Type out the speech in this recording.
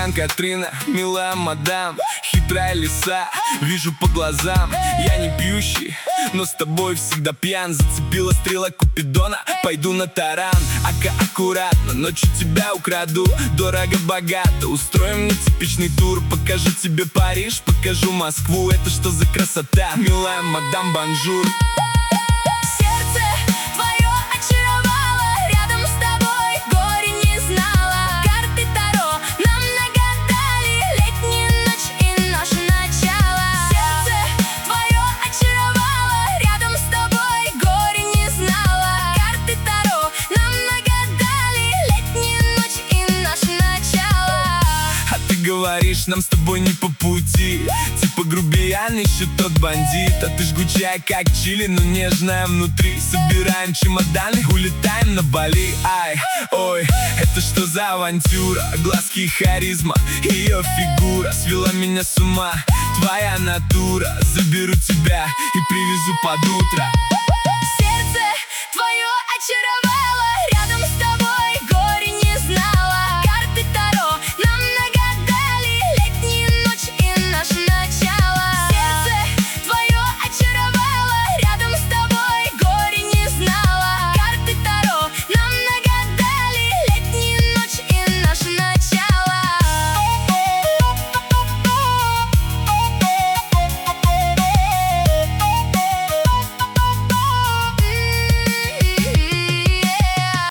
Сан-Катрина, милая мадам, хитрая лиса, вижу по глазам. Я не пьющий, но с тобой всегда пьян. Зацепила стрела Купидона, пойду на таран. Ака аккуратно, ночью тебя украду. Дорого-богато, устроим мне типичный тур. Покажу тебе Париж, покажу Москву. Это что за красота, милая мадам, бонжур. Сердце твое очаровало, рядом с тобой горе не знала. Карты Таро нам нагадали летнюю ночь и наше начало. Сердце твое очаровало, рядом с тобой горе не знала. Карты Таро нам нагадали летнюю ночь и наше начало. А ты говоришь, нам с тобой не по пути. Типа грубиян, еще тот бандит. А ты жгучая, как чили, но нежная внутри. Собираем чемоданы, улетаем на Бали. Ай, ой, это что за авантюра? Глазки и харизма, ее фигура свела меня с ума. Твоя натура, заберу тебя и привезу под утро.